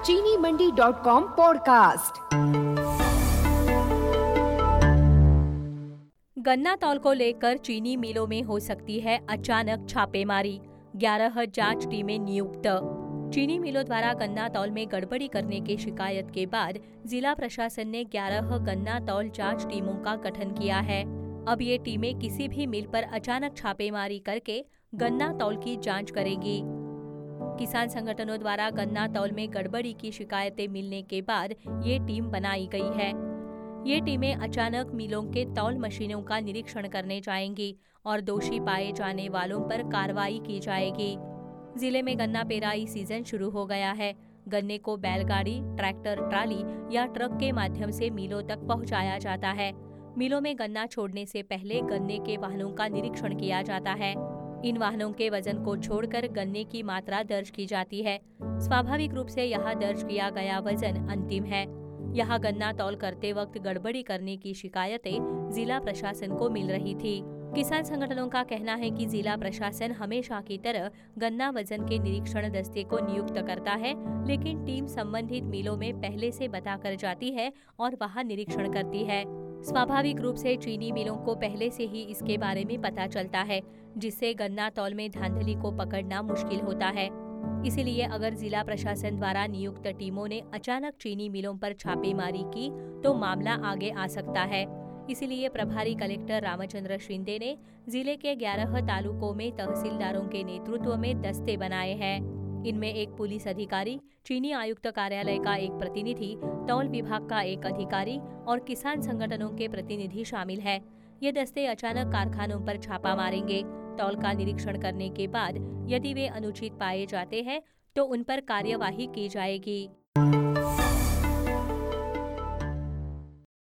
चीनीमंडी.com podcast. गन्ना तौल को लेकर चीनी मिलों में हो सकती है अचानक छापेमारी, 11 जांच टीमें नियुक्त। चीनी मिलों द्वारा गन्ना तौल में गड़बड़ी करने की शिकायत के बाद जिला प्रशासन ने 11 गन्ना तौल जांच टीमों का गठन किया है। अब ये टीमें किसी भी मिल पर अचानक छापेमारी करके गन्ना तौल की जांच करेगी। किसान संगठनों द्वारा गन्ना तौल में गड़बड़ी की शिकायतें मिलने के बाद ये टीम बनाई गई है। ये टीमें अचानक मिलों के तौल मशीनों का निरीक्षण करने जाएंगी और दोषी पाए जाने वालों पर कार्रवाई की जाएगी। जिले में गन्ना पेराई सीजन शुरू हो गया है। गन्ने को बैलगाड़ी, ट्रैक्टर, ट्राली या ट्रक के माध्यम से मिलों तक पहुंचाया जाता है। मिलों में गन्ना छोड़ने से पहले गन्ने के वाहनों का निरीक्षण किया जाता है। इन वाहनों के वजन को छोड़कर गन्ने की मात्रा दर्ज की जाती है। स्वाभाविक रूप से यहाँ दर्ज किया गया वजन अंतिम है। यहाँ गन्ना तौल करते वक्त गड़बड़ी करने की शिकायतें जिला प्रशासन को मिल रही थी। किसान संगठनों का कहना है कि जिला प्रशासन हमेशा की तरह गन्ना वजन के निरीक्षण दस्ते को नियुक्त करता है, लेकिन टीम संबंधित मिलों में पहले से बताकर जाती है और वहां निरीक्षण करती है। स्वाभाविक रूप से चीनी मिलों को पहले से ही इसके बारे में पता चलता है, जिससे गन्ना तौल में धांधली को पकड़ना मुश्किल होता है। इसीलिए अगर जिला प्रशासन द्वारा नियुक्त टीमों ने अचानक चीनी मिलों पर छापेमारी की तो मामला आगे आ सकता है। इसीलिए प्रभारी कलेक्टर रामचंद्र शिंदे ने जिले के 11 तालुकों में तहसीलदारों के नेतृत्व में दस्ते बनाए हैं। इनमें एक पुलिस अधिकारी, चीनी आयुक्त कार्यालय का एक प्रतिनिधि, तौल विभाग का एक अधिकारी और किसान संगठनों के प्रतिनिधि शामिल है। ये दस्ते अचानक कारखानों पर छापा मारेंगे। तौल का निरीक्षण करने के बाद यदि वे अनुचित पाए जाते हैं तो उन पर कार्यवाही की जाएगी।